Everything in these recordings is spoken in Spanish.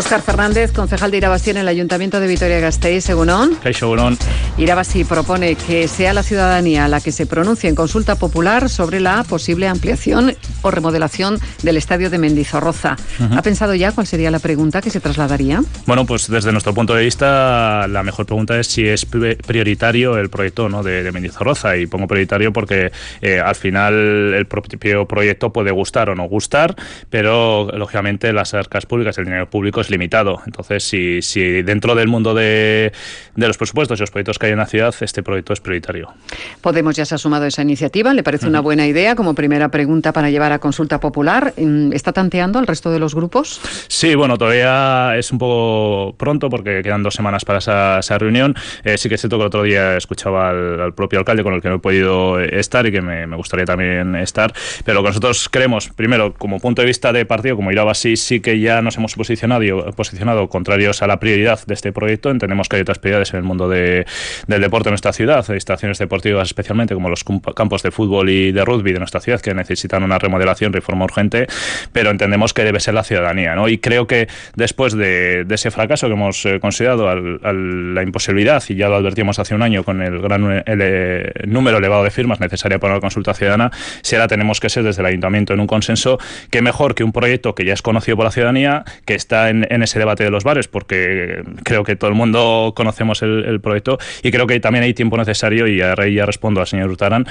Óscar Fernández, concejal de Irabasi en el Ayuntamiento de Vitoria-Gasteiz. Egunon. Egunon. Irabasi propone que sea la ciudadanía la que se pronuncie en consulta popular sobre la posible ampliación o remodelación del estadio de Mendizorroza. ¿Ha pensado ya cuál sería la pregunta que se trasladaría? Bueno, pues desde nuestro punto de vista, la mejor pregunta es si es prioritario el proyecto, ¿no?, de Mendizorroza. Y pongo prioritario porque al final el propio proyecto puede gustar o no gustar, pero lógicamente las arcas públicas, el dinero público es limitado. Entonces, si dentro del mundo de los presupuestos y los proyectos que hay en la ciudad, este proyecto es prioritario. Podemos ya se ha sumado a esa iniciativa. ¿Le parece una buena idea como primera pregunta para llevar a consulta popular? ¿Está tanteando al resto de los grupos? Sí, bueno, todavía es un poco pronto porque quedan 2 semanas para esa reunión. Sí que es cierto que el otro día escuchaba al propio alcalde, con el que no he podido estar y que me gustaría también estar, pero lo que nosotros creemos, primero, como punto de vista de partido, como Irabasi, sí que ya nos hemos posicionado contrarios a la prioridad de este proyecto. Entendemos que hay otras prioridades en el mundo del deporte en nuestra ciudad, instalaciones deportivas especialmente, como los campos de fútbol y de rugby de nuestra ciudad, que necesitan una remodelación, reforma urgente, pero entendemos que debe ser la ciudadanía, ¿no? Y creo que después de ese fracaso que hemos considerado a la imposibilidad, y ya lo advertimos hace un año con el gran número elevado de firmas necesaria para una consulta ciudadana, si ahora tenemos que ser desde el ayuntamiento en un consenso, que mejor que un proyecto que ya es conocido por la ciudadanía, que está en ese debate de los barrios, porque creo que todo el mundo conocemos el proyecto, y creo que también hay tiempo necesario, y ahora ya respondo al señor Urtaran,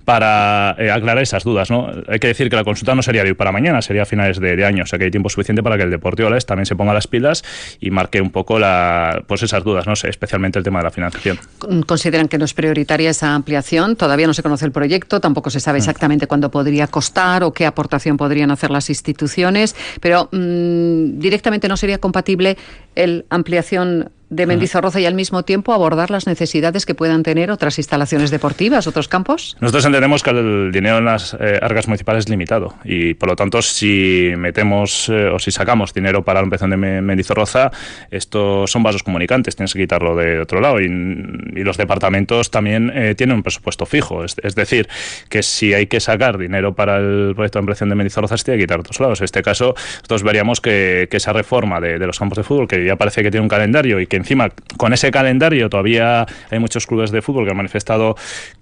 para aclarar esas dudas, ¿no? Hay que decir que la consulta no sería de hoy para mañana, sería a finales de año, o sea que hay tiempo suficiente para que el Deportivo Alavés también se ponga las pilas y marque un poco pues esas dudas, ¿no? Especialmente el tema de la financiación. ¿Consideran que no es prioritaria esa ampliación? Todavía no se conoce el proyecto, tampoco se sabe exactamente cuándo podría costar o qué aportación podrían hacer las instituciones, pero directamente no sería compatible la ampliación de Mendizorroza y al mismo tiempo abordar las necesidades que puedan tener otras instalaciones deportivas, otros campos. Nosotros entendemos que el dinero en las arcas municipales es limitado y, por lo tanto, si metemos o si sacamos dinero para la ampliación de Mendizorroza, estos son vasos comunicantes, tienes que quitarlo de otro lado, y los departamentos también tienen un presupuesto fijo, es decir, que si hay que sacar dinero para el proyecto de ampliación de Mendizorroza, se tiene que quitar de otros lados. En este caso, nosotros veríamos que esa reforma de los campos de fútbol, que ya parece que tiene un calendario y que encima con ese calendario todavía hay muchos clubes de fútbol que han manifestado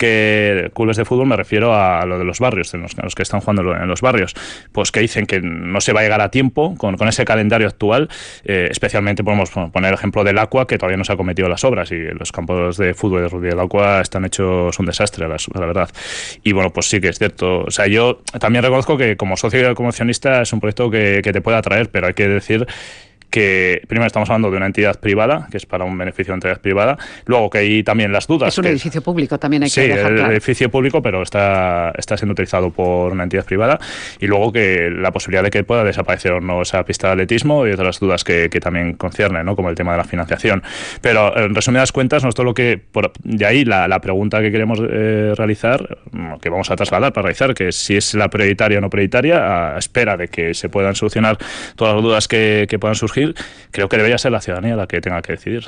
que, clubes de fútbol me refiero a lo de los barrios, en los que están jugando en los barrios, pues que dicen que no se va a llegar a tiempo con ese calendario actual, especialmente podemos poner el ejemplo del Aqua, que todavía no se ha cometido las obras, y los campos de fútbol y de rugby del Aqua están hechos un desastre, la verdad. Y bueno, pues sí que es cierto, o sea, yo también reconozco que como socio y como accionista es un proyecto que te puede atraer, pero hay que decir que primero estamos hablando de una entidad privada, que es para un beneficio de entidad privada, luego que hay también las dudas. Es un edificio público, también hay que dejar claro. Sí, el edificio público, pero está siendo utilizado por una entidad privada, y luego que la posibilidad de que pueda desaparecer o no esa pista de atletismo y otras dudas que también conciernen, ¿no?, como el tema de la financiación. Pero en resumidas cuentas, nosotros lo que, de ahí la pregunta que queremos realizar, que vamos a trasladar para realizar, que si es la prioritaria o no prioritaria, a espera de que se puedan solucionar todas las dudas que puedan surgir, creo que debería ser la ciudadanía la que tenga que decidir.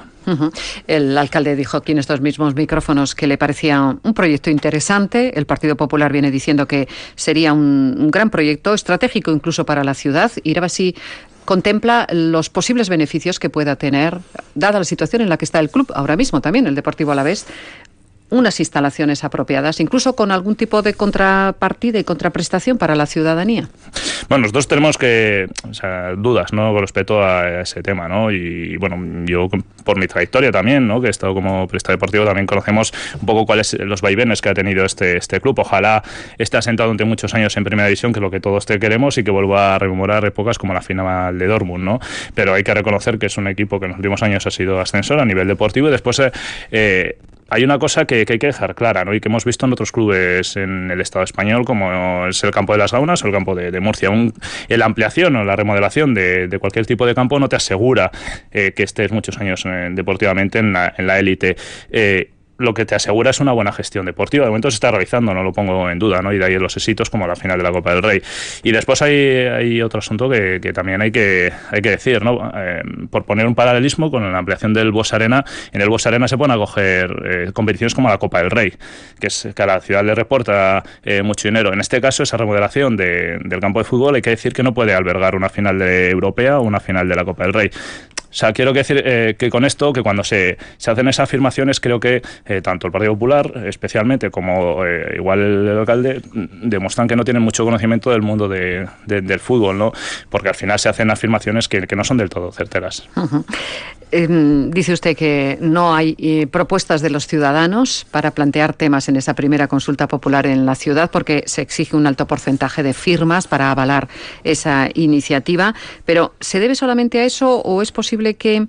El alcalde dijo aquí en estos mismos micrófonos que le parecía un proyecto interesante. El Partido Popular viene diciendo que sería un gran proyecto, estratégico incluso para la ciudad. Irabasi contempla los posibles beneficios que pueda tener, dada la situación en la que está el club ahora mismo también, el Deportivo Alavés, unas instalaciones apropiadas, incluso con algún tipo de contrapartida y contraprestación para la ciudadanía. Bueno, nosotros tenemos dudas, ¿no?, con respecto a ese tema, ¿no? Y bueno, yo por mi trayectoria también, ¿no?, que he estado como periodista deportivo, también conocemos un poco cuáles los vaivenes que ha tenido este club. Ojalá esté asentado durante muchos años en Primera División, que es lo que todos queremos, y que vuelva a rememorar épocas como la final de Dortmund, ¿no? Pero hay que reconocer que es un equipo que en los últimos años ha sido ascensor a nivel deportivo, y después hay una cosa que hay que dejar clara, ¿no?, y que hemos visto en otros clubes en el Estado español, como es el campo de las Gaunas o el campo de Murcia. La ampliación o la remodelación de cualquier tipo de campo no te asegura que estés muchos años deportivamente en la élite. lo que te asegura es una buena gestión deportiva. De momento se está realizando, no lo pongo en duda, ¿no? Y de ahí los éxitos como la final de la Copa del Rey. Y después hay otro asunto que también hay que decir, ¿no? Por poner un paralelismo con la ampliación del Bues Arena, en el Bues Arena se pueden acoger competiciones como la Copa del Rey, que a la ciudad le reporta mucho dinero. En este caso, esa remodelación del campo de fútbol, hay que decir que no puede albergar una final europea o una final de la Copa del Rey. O sea, quiero decir que con esto, que cuando se hacen esas afirmaciones, creo que tanto el Partido Popular, especialmente, como igual el alcalde, demuestran que no tienen mucho conocimiento del mundo del fútbol, ¿no? Porque al final se hacen afirmaciones que no son del todo certeras. Uh-huh. Dice usted que no hay propuestas de los ciudadanos para plantear temas en esa primera consulta popular en la ciudad, porque se exige un alto porcentaje de firmas para avalar esa iniciativa. Pero ¿se debe solamente a eso o es posible que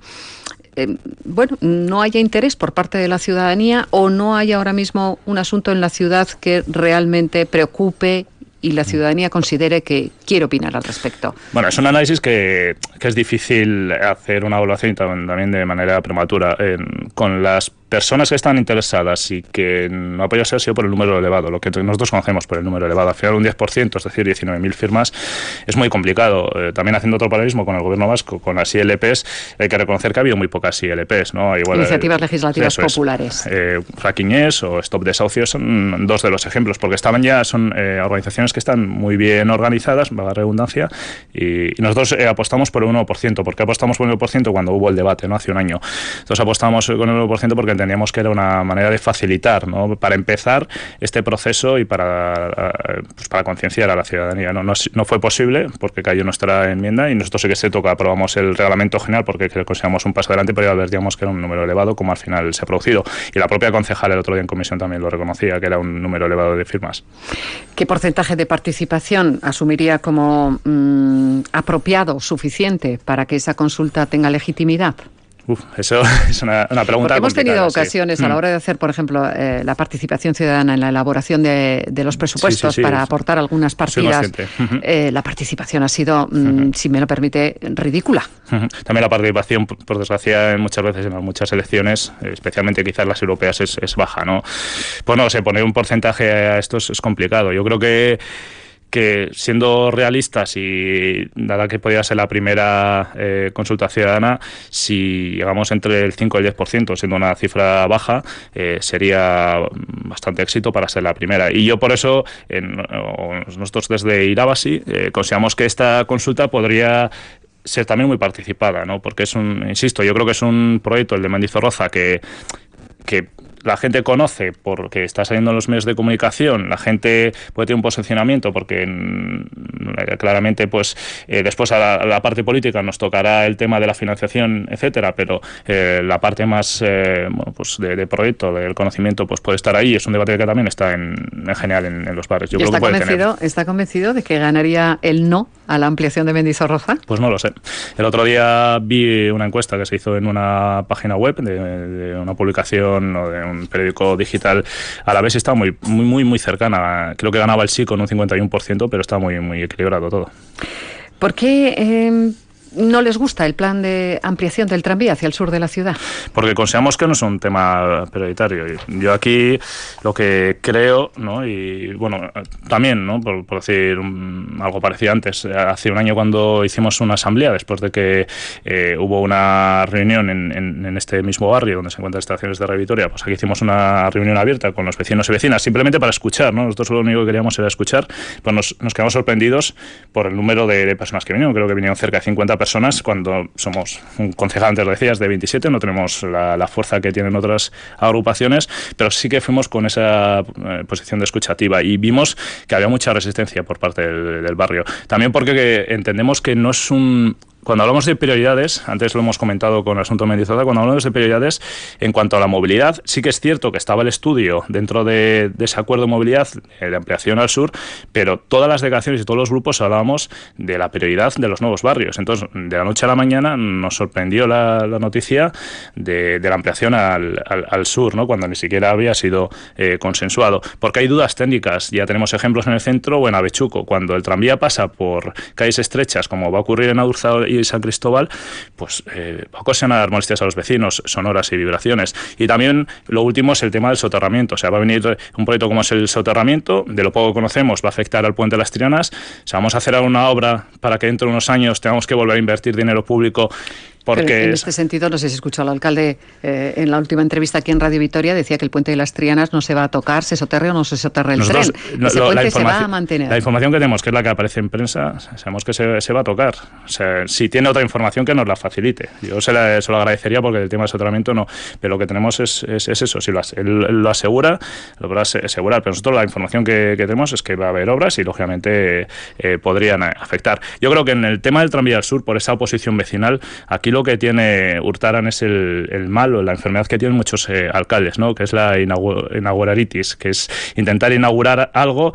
no haya interés por parte de la ciudadanía o no haya ahora mismo un asunto en la ciudad que realmente preocupe y la ciudadanía considere que quiere opinar al respecto? Bueno, es un análisis que es difícil hacer una evaluación también de manera prematura. Con las personas que están interesadas y que no apoyan ha sido por el número elevado, lo que nosotros conocemos por el número elevado. Al final un 10%, es decir, 19.000 firmas, es muy complicado. También haciendo otro paralelismo con el gobierno vasco, con las ILPs, hay que reconocer que ha habido muy pocas ILPs, ¿no? Igual, iniciativas legislativas populares. Fracking Yes o Stop Desahucios son dos de los ejemplos, porque son organizaciones que están muy bien organizadas, valga la redundancia, y nosotros apostamos por el 1%. ¿Por qué apostamos por el 1%? Cuando hubo el debate, ¿no? Hace un año. Entonces apostamos con el 1% porque entendíamos que era una manera de facilitar, ¿no? Para empezar este proceso y para concienciar a la ciudadanía. No fue posible porque cayó nuestra enmienda y nosotros sí que aprobamos el reglamento general porque consideramos un paso adelante, pero ya advertíamos que era un número elevado, como al final se ha producido. Y la propia concejal el otro día en comisión también lo reconocía, que era un número elevado de firmas. ¿Qué porcentaje de participación asumiría como apropiado, suficiente, para que esa consulta tenga legitimidad? Eso es una pregunta. Porque hemos tenido sí. ocasiones a la hora de hacer, por ejemplo, la participación ciudadana en la elaboración de los presupuestos para aportar algunas partidas. La participación ha sido, si me lo permite, ridícula. También la participación, por desgracia, muchas veces en muchas elecciones, especialmente quizás las europeas, es baja, ¿no? Pues no sé, poner un porcentaje a esto es complicado. Yo creo que siendo realistas y dada que podría ser la primera consulta ciudadana, si llegamos entre el 5 y el 10%, siendo una cifra baja, sería bastante éxito para ser la primera. Y yo por eso, nosotros desde Irabasi, consideramos que esta consulta podría ser también muy participada, ¿no? Porque insisto, yo creo que es un proyecto, el de Mendizorroza, que la gente conoce porque está saliendo en los medios de comunicación, la gente puede tener un posicionamiento porque claramente pues después a la parte política nos tocará el tema de la financiación, etcétera, pero la parte más pues de proyecto, del conocimiento, pues puede estar ahí. Es un debate que también está en general en los barrios. Yo creo que ¿Está convencido de que ganaría el no a la ampliación de Mendizorroza? Pues no lo sé. El otro día vi una encuesta que se hizo en una página web de una publicación o de un periódico digital a la vez, está muy cercana. Creo que ganaba el sí con un 51%, pero está muy equilibrado todo. ¿Por qué no les gusta el plan de ampliación del tranvía hacia el sur de la ciudad? Porque consideramos que no es un tema prioritario. Yo aquí lo que creo, ¿no? Y bueno, también, ¿no? Por decir algo parecido antes, hace un año cuando hicimos una asamblea, después de que hubo una reunión en este mismo barrio donde se encuentran estaciones de Revitoria, pues aquí hicimos una reunión abierta con los vecinos y vecinas, simplemente para escuchar, ¿no? Nosotros lo único que queríamos era escuchar, pues nos quedamos sorprendidos por el número de personas que vinieron. Creo que vinieron cerca de 50 personas, cuando somos un concejal, antes lo decías, de 27, no tenemos la fuerza que tienen otras agrupaciones, pero sí que fuimos con esa posición de escuchativa y vimos que había mucha resistencia por parte del barrio. También porque entendemos que no es Cuando hablamos de prioridades, antes lo hemos comentado con el asunto de Mendizorroza, cuando hablamos de prioridades en cuanto a la movilidad, sí que es cierto que estaba el estudio dentro de ese acuerdo de movilidad de ampliación al sur, pero todas las delegaciones y todos los grupos hablábamos de la prioridad de los nuevos barrios. Entonces, de la noche a la mañana nos sorprendió la noticia de la ampliación al sur, ¿no? Cuando ni siquiera había sido consensuado. Porque hay dudas técnicas. Ya tenemos ejemplos en el centro o en Avechuco. Cuando el tranvía pasa por calles estrechas, como va a ocurrir en Adurza y San Cristóbal, pues va a ocasionar molestias a los vecinos, sonoras y vibraciones. Y también lo último es el tema del soterramiento. O sea, va a venir un proyecto como es el soterramiento, de lo poco que conocemos, va a afectar al puente de las Trianas. O sea, vamos a hacer una obra para que dentro de unos años tengamos que volver a invertir dinero público. Porque en este sentido, no sé si escuchó al alcalde en la última entrevista aquí en Radio Vitoria, decía que el puente de las Trianas no se va a tocar, se soterre o no se soterre el tren. Ese puente se va a mantener. La información que tenemos, que es la que aparece en prensa, sabemos que se va a tocar. O sea, si tiene otra información, que nos la facilite. Yo se lo agradecería porque el tema del soterramiento no. Pero lo que tenemos es eso. Si él lo asegura, lo podrá asegurar. Pero nosotros la información que tenemos es que va a haber obras y, lógicamente, podrían afectar. Yo creo que en el tema del tranvía al sur, por esa oposición vecinal, aquí lo que tiene Urtaran es el mal o la enfermedad que tienen muchos alcaldes, ¿no? Que es la inauguraritis, que es intentar inaugurar algo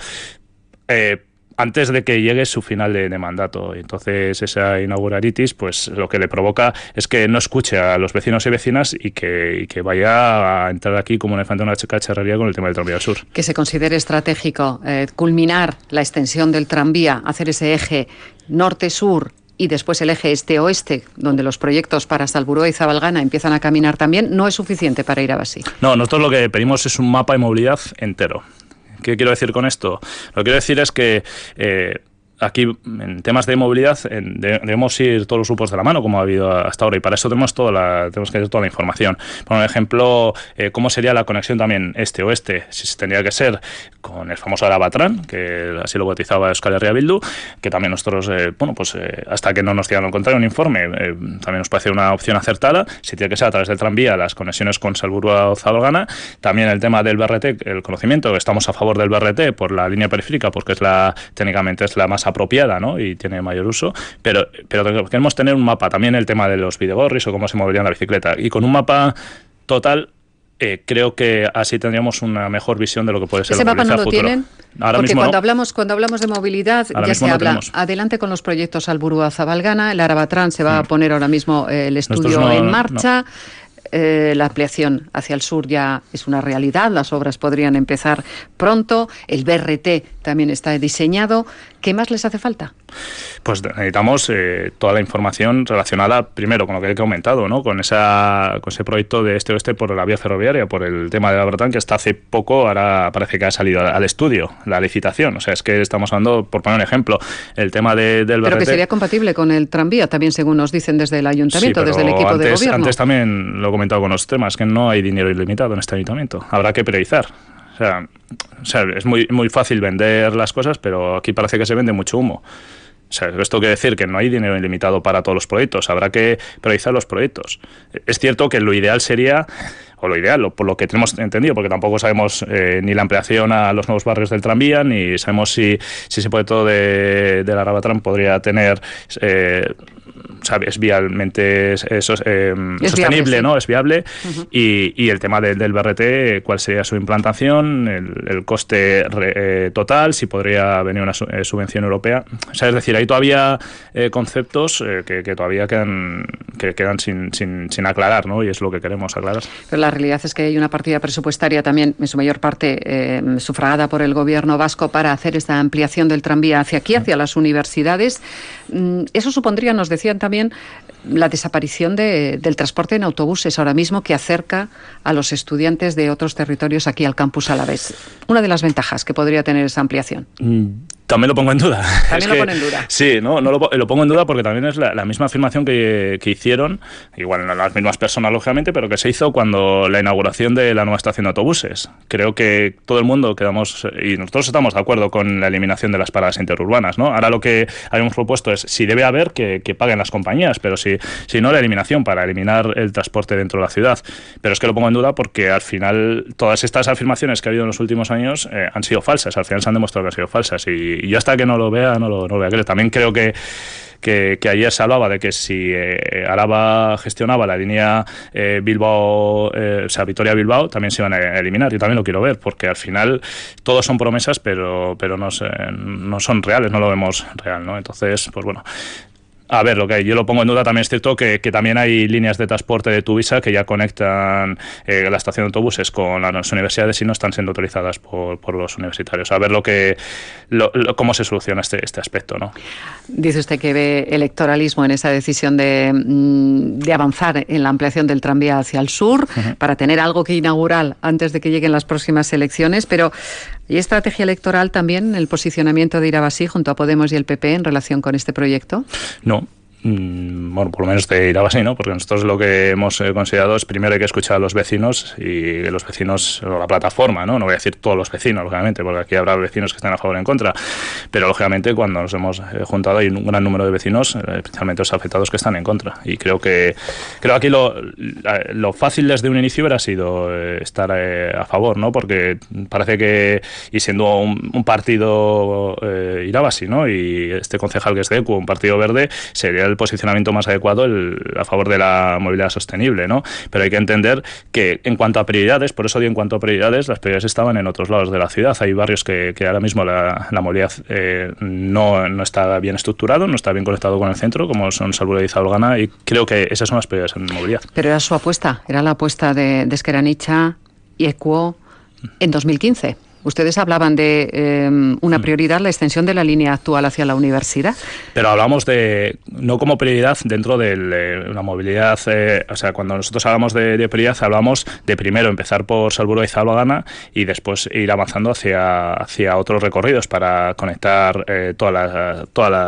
antes de que llegue su final de mandato. Entonces esa inauguraritis, pues lo que le provoca es que no escuche a los vecinos y vecinas y que vaya a entrar aquí como un elefante en una cacharrería con el tema del tranvía sur. Que se considere estratégico culminar la extensión del tranvía, hacer ese eje norte-sur y después el eje este-oeste, donde los proyectos para Salburua y Zabalgana empiezan a caminar también, no es suficiente para Irabasí. No, nosotros lo que pedimos es un mapa de movilidad entero. ¿Qué quiero decir con esto? Lo que quiero decir es que aquí, en temas de movilidad, debemos ir todos los grupos de la mano, como ha habido hasta ahora, y para eso tenemos que tener toda la información. Por ejemplo, cómo sería la conexión también este-oeste, si se tendría que ser con el famoso Arabatran, que así lo bautizaba Euskal Herria Bildu, que también nosotros, hasta que no nos digan lo contrario, un informe, también nos parece una opción acertada. Si tiene que ser a través del tranvía, las conexiones con Salburua o Zabalgana. También el tema del BRT, el conocimiento, estamos a favor del BRT por la línea periférica, porque técnicamente es la más apropiada, ¿no? Y tiene mayor uso, pero queremos tener un mapa, también el tema de los videogorris o cómo se moverían la bicicleta, y con un mapa total creo que así tendríamos una mejor visión de lo que puede ser la movilidad futuro. ¿Ese mapa no lo futuro. tienen? Ahora porque mismo cuando hablamos de movilidad ahora ya se no habla, tenemos. Adelante con los proyectos Salburua Zabalgana, el Arabatran se va a poner ahora mismo el estudio en marcha. La ampliación hacia el sur ya es una realidad, las obras podrían empezar pronto, el BRT también está diseñado. ¿Qué más les hace falta? Pues necesitamos toda la información relacionada, primero, con lo que he comentado, ¿no? Con ese proyecto de este-oeste por la vía ferroviaria, por el tema de la Bretán, que hasta hace poco, ahora parece que ha salido al estudio, la licitación. O sea, es que estamos hablando, por poner un ejemplo, el tema del BRT. Pero que sería compatible con el tranvía, también según nos dicen desde el ayuntamiento, sí, desde el equipo de gobierno. Antes también lo he comentado con los temas, que no hay dinero ilimitado en este ayuntamiento. Habrá que priorizar. O sea, es muy fácil vender las cosas, pero aquí parece que se vende mucho humo. O sea, esto quiere decir que no hay dinero ilimitado para todos los proyectos. Habrá que priorizar los proyectos. Es cierto que lo ideal sería, o lo ideal, por lo que tenemos entendido, porque tampoco sabemos ni la ampliación a los nuevos barrios del tranvía, ni sabemos si ese proyecto de la Arabatran podría tener... es vialmente sostenible, viable, sí. ¿no? Es viable. Uh-huh. Y el tema del BRT, cuál sería su implantación, el coste total, si podría venir una subvención europea. O sea, es decir, hay todavía conceptos que todavía quedan sin aclarar, ¿no? Y es lo que queremos aclarar. Pero la realidad es que hay una partida presupuestaria también, en su mayor parte sufragada por el gobierno vasco, para hacer esta ampliación del tranvía hacia aquí, hacia las universidades. Eso supondría, nos decían también, la desaparición del transporte en autobuses ahora mismo, que acerca a los estudiantes de otros territorios aquí al campus Alavés. Una de las ventajas que podría tener esa ampliación. También lo pongo en duda. También lo pone en duda. Sí, no lo pongo en duda porque también es la misma afirmación que hicieron, igual no las mismas personas, lógicamente, pero que se hizo cuando la inauguración de la nueva estación de autobuses. Creo que todo el mundo quedamos, y nosotros estamos de acuerdo con la eliminación de las paradas interurbanas, ¿no? Ahora lo que habíamos propuesto es, si debe haber, que paguen las compañías, pero si no, la eliminación, para eliminar el transporte dentro de la ciudad. Pero es que lo pongo en duda porque al final todas estas afirmaciones que ha habido en los últimos años han sido falsas, al final se han demostrado que han sido falsas, y yo hasta que no lo vea, no lo voy a creer. También creo que ayer se hablaba de que si Araba gestionaba la línea Bilbao, Vitoria-Bilbao, también se iban a eliminar. Yo también lo quiero ver, porque al final todos son promesas, pero no son reales, no lo vemos real, ¿no? Entonces, pues bueno, A ver, lo que yo lo pongo en duda, también es cierto que también hay líneas de transporte de Tuvisa que ya conectan la estación de autobuses con las universidades y no están siendo utilizadas por los universitarios. A ver cómo se soluciona este aspecto, ¿no? Dice usted que ve electoralismo en esa decisión de avanzar en la ampliación del tranvía hacia el sur, para tener algo que inaugurar antes de que lleguen las próximas elecciones, pero ¿hay estrategia electoral también en el posicionamiento de Irabasí junto a Podemos y el PP en relación con este proyecto? No. Bueno, por lo menos de Irabasí, ¿no? Porque nosotros lo que hemos considerado es primero hay que escuchar a los vecinos y los vecinos, o la plataforma, ¿no? No voy a decir todos los vecinos, lógicamente, porque aquí habrá vecinos que estén a favor o en contra, pero lógicamente cuando nos hemos juntado hay un gran número de vecinos, especialmente los afectados, que están en contra. Y creo aquí lo fácil desde un inicio hubiera sido estar a favor, ¿no? Porque parece que, y siendo un partido Irabasí, ¿no? Y este concejal que es de ECU, un partido verde, sería el posicionamiento más adecuado a favor de la movilidad sostenible, ¿no? Pero hay que entender que en cuanto a prioridades, por eso digo en cuanto a prioridades, las prioridades estaban en otros lados de la ciudad. Hay barrios que ahora mismo la movilidad no está bien estructurado, no está bien conectado con el centro, como son Salburua y Zabalgana, y creo que esas son las prioridades en movilidad. Pero era su apuesta, era la apuesta de Ezker Anitza y ECU en 2015. Ustedes hablaban de una prioridad, la extensión de la línea actual hacia la universidad. Pero hablamos no como prioridad dentro de la movilidad, o sea, cuando nosotros hablamos de prioridad, hablamos de primero empezar por Salburua y Zabalgana y después ir avanzando hacia otros recorridos para conectar toda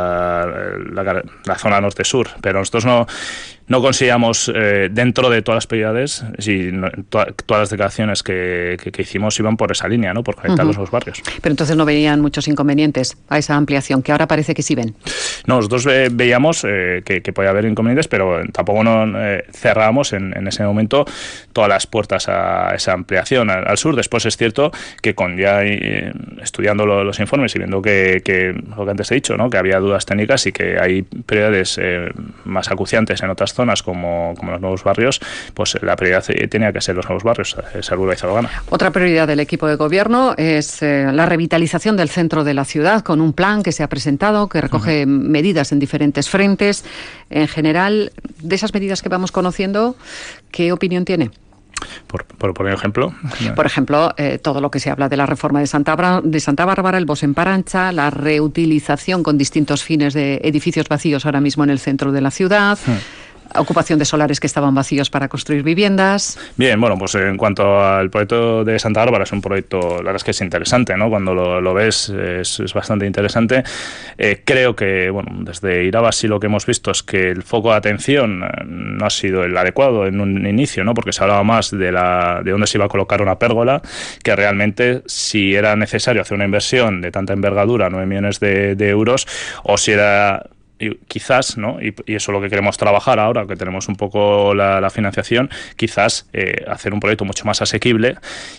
la zona norte-sur. Pero nosotros no consideramos, dentro de todas las prioridades, todas las declaraciones que hicimos iban por esa línea, ¿no? Por conectar los dos barrios. Pero entonces no veían muchos inconvenientes a esa ampliación, que ahora parece que sí ven. No, nosotros veíamos que podía haber inconvenientes, pero tampoco cerrábamos en ese momento todas las puertas a esa ampliación al sur. Después es cierto que estudiando los informes y viendo lo que antes he dicho, ¿no? Que había dudas técnicas y que hay prioridades más acuciantes en otras zonas como los nuevos barrios, pues la prioridad tenía que ser los nuevos barrios, Salburua y Zabalgana. Otra prioridad del equipo de gobierno es la revitalización del centro de la ciudad, con un plan que se ha presentado, que recoge medidas en diferentes frentes. En general, de esas medidas que vamos conociendo, ¿qué opinión tiene? Por poner ejemplo. Por ejemplo, todo lo que se habla de la reforma de Santa Bárbara, el Bosc en Parancha, la reutilización con distintos fines de edificios vacíos ahora mismo en el centro de la ciudad. Ocupación de solares que estaban vacíos para construir viviendas. Bien, bueno, pues en cuanto al proyecto de Santa Bárbara, es un proyecto, la verdad es que es interesante, ¿no? Cuando lo ves es bastante interesante. Creo que, bueno, desde Irabasí lo que hemos visto es que el foco de atención no ha sido el adecuado en un inicio, ¿no? Porque se hablaba más de dónde se iba a colocar una pérgola, que realmente si era necesario hacer una inversión de tanta envergadura, 9 millones de euros, o si era... Y quizás, ¿no? Y eso es lo que queremos trabajar ahora, que tenemos un poco la financiación, quizás hacer un proyecto mucho más asequible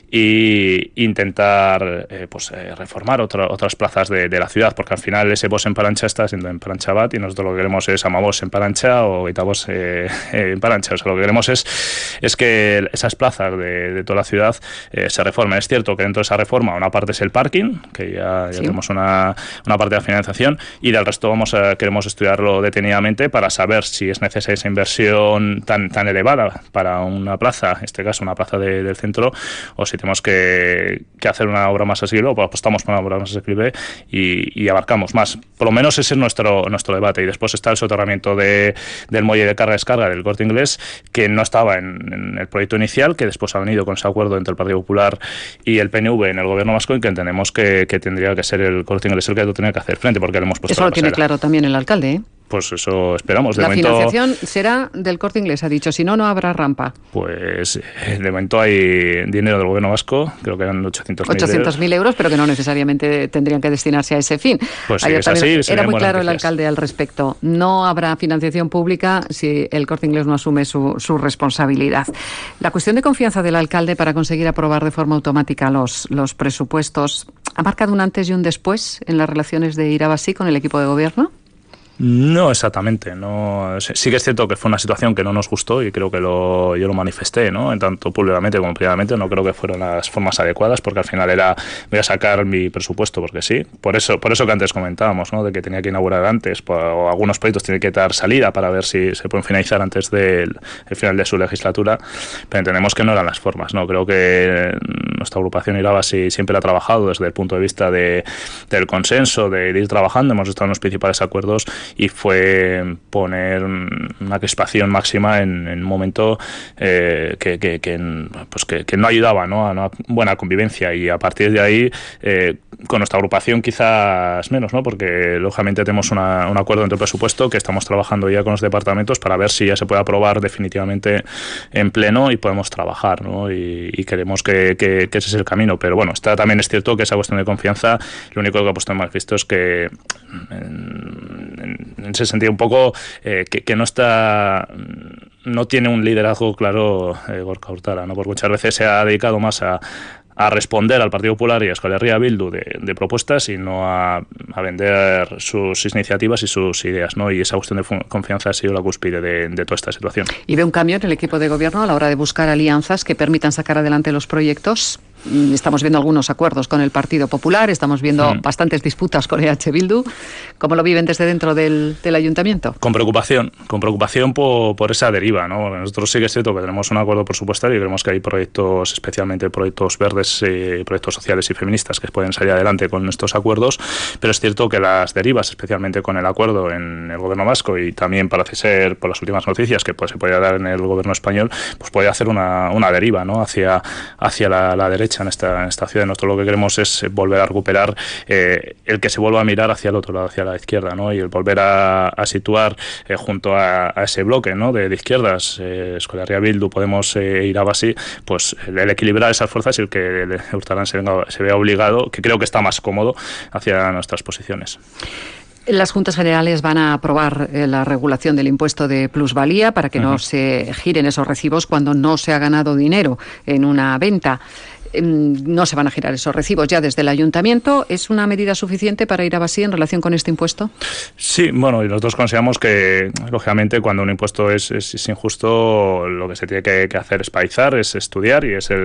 e intentar reformar otras plazas de la ciudad, porque al final ese Bosc en Parancha está siendo en Parancha Bat y nosotros lo que queremos es Amabos en Parancha o Itabos en Parancha. O sea, lo que queremos es que esas plazas de toda la ciudad se reformen. Es cierto que dentro de esa reforma una parte es el parking, que ya tenemos una parte de la financiación, y del resto queremos estudiarlo detenidamente para saber si es necesaria esa inversión tan elevada para una plaza, en este caso una plaza del centro, o si tenemos que hacer una obra más asequible, o apostamos por una obra más asequible y abarcamos más. Por lo menos ese es nuestro debate. Y después está el soterramiento del muelle de carga-descarga del Corte Inglés, que no estaba en el proyecto inicial, que después ha venido con ese acuerdo entre el Partido Popular y el PNV en el gobierno vasco, y que entendemos que tendría que ser el Corte Inglés el que lo tenía que hacer frente, porque le hemos puesto. Eso lo tiene claro también el alcalde, ¿eh? Pues eso esperamos. La financiación será del Corte Inglés, ha dicho, si no, no habrá rampa. Pues de momento hay dinero del gobierno vasco, creo que eran 800.000 euros, pero que no necesariamente tendrían que destinarse a ese fin. Pues sí, es así. Era muy claro el alcalde al respecto. No habrá financiación pública si el Corte Inglés no asume su responsabilidad. La cuestión de confianza del alcalde para conseguir aprobar de forma automática los presupuestos, ¿ha marcado un antes y un después en las relaciones de Irabasí con el equipo de gobierno? No exactamente, no. Sí que es cierto que fue una situación que no nos gustó y creo que yo lo manifesté, ¿no? En tanto públicamente como privadamente. No creo que fueron las formas adecuadas, porque al final era voy a sacar mi presupuesto porque sí. Por eso que antes comentábamos, ¿no? De que tenía que inaugurar antes, o algunos proyectos tienen que dar salida para ver si se pueden finalizar antes del final de su legislatura, pero entendemos que no eran las formas, ¿no? Creo que nuestra agrupación Irabasi siempre ha trabajado desde el punto de vista del consenso, de ir trabajando. Hemos estado en los principales acuerdos y fue poner una crispación máxima en un momento que no ayudaba, ¿no? A una buena convivencia, y a partir de ahí con nuestra agrupación quizás menos, ¿no? Porque lógicamente tenemos un acuerdo entre el presupuesto que estamos trabajando ya con los departamentos para ver si ya se puede aprobar definitivamente en pleno y podemos trabajar, ¿no? Y queremos que ese es el camino, pero bueno, también es cierto que esa cuestión de confianza, lo único que ha puesto en manifiesto es que en ese sentido un poco que no tiene un liderazgo claro Gorka Urtara, ¿no? Porque muchas veces se ha dedicado más a responder al Partido Popular y a Euskal Herria Bildu de propuestas y no a vender sus iniciativas y sus ideas, ¿no? Y esa cuestión de confianza ha sido la cúspide de toda esta situación. ¿Y ve un cambio en el equipo de gobierno a la hora de buscar alianzas que permitan sacar adelante los proyectos? Estamos viendo algunos acuerdos con el Partido Popular, estamos viendo bastantes disputas con EH Bildu. ¿Cómo lo viven desde dentro del ayuntamiento? Con preocupación por esa deriva, ¿no? Nosotros sí que es cierto que tenemos un acuerdo presupuestario y creemos que hay proyectos, especialmente proyectos verdes, proyectos sociales y feministas que pueden salir adelante con estos acuerdos, pero es cierto que las derivas, especialmente con el acuerdo en el gobierno vasco y también parece ser por las últimas noticias que se puede dar en el gobierno español, pues puede hacer una deriva, ¿no? hacia la derecha en esta ciudad. Nosotros lo que queremos es volver a recuperar el que se vuelva a mirar hacia el otro lado, hacia la izquierda, ¿no? Y el volver a situar junto a ese bloque, ¿no? de izquierdas, Euskal Herria Bildu, Podemos, Irabasi, pues el equilibrar esas fuerzas y el que Urtaran se vea obligado, que creo que está más cómodo, hacia nuestras posiciones. Las Juntas Generales van a aprobar la regulación del impuesto de plusvalía para que no se giren esos recibos cuando no se ha ganado dinero en una venta. No se van a girar esos recibos ya desde el ayuntamiento. ¿Es una medida suficiente para Irabasi en relación con este impuesto? Sí, bueno, y nosotros consideramos que, lógicamente, cuando un impuesto es injusto, lo que se tiene que hacer es paizar, es estudiar, y es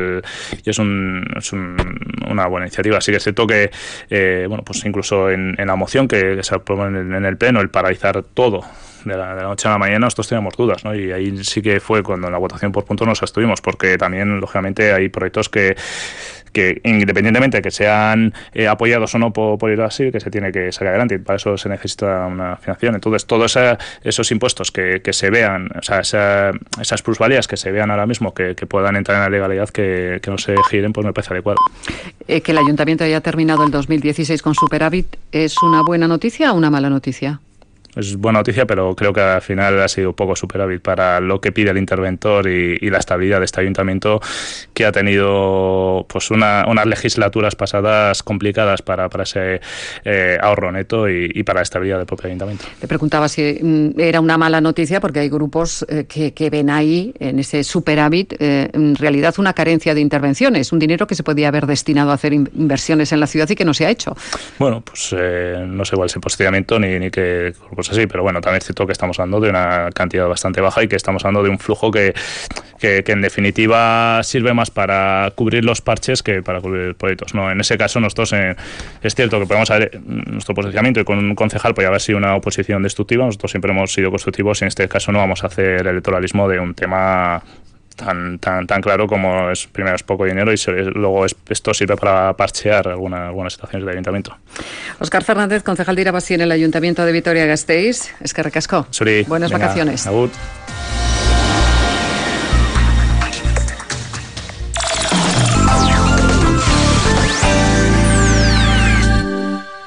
una buena iniciativa. Así que es cierto que, pues incluso en la moción que se aprobó en el Pleno, el paralizar todo de la noche a la mañana, nosotros teníamos dudas, ¿no? Y ahí sí que fue cuando en la votación por puntos nos abstuvimos, porque también, lógicamente, hay proyectos que independientemente de que sean apoyados o no por Irabasi, que se tiene que sacar adelante, y para eso se necesita una financiación. Entonces, todos esos impuestos que se vean, o sea, esas plusvalías que se vean ahora mismo, que puedan entrar en la legalidad, que no se giren, pues me parece adecuado. Que el ayuntamiento haya terminado el 2016 con superávit, ¿es una buena noticia o una mala noticia? Es buena noticia, pero creo que al final ha sido poco superávit para lo que pide el interventor y la estabilidad de este ayuntamiento, que ha tenido pues unas legislaturas pasadas complicadas para ese ahorro neto y para la estabilidad del propio ayuntamiento. Te preguntaba si era una mala noticia, porque hay grupos que ven ahí, en ese superávit, en realidad una carencia de intervenciones, un dinero que se podía haber destinado a hacer inversiones en la ciudad y que no se ha hecho. Bueno, pues no sé cuál es el posicionamiento ni qué grupos así, pero bueno, también es cierto que estamos hablando de una cantidad bastante baja y que estamos hablando de un flujo que en definitiva sirve más para cubrir los parches que para cubrir proyectos, ¿no? En ese caso nosotros es cierto que podemos haber nuestro posicionamiento, y con un concejal podría haber sido una oposición destructiva. Nosotros siempre hemos sido constructivos y en este caso no vamos a hacer electoralismo de un tema tan claro como es, primero, es poco dinero y luego esto sirve para parchear algunas situaciones de ayuntamiento. Óscar Fernández, concejal de Irabasi en el Ayuntamiento de Vitoria-Gasteiz. Eskerrik asko. Buenas vacaciones. Agur.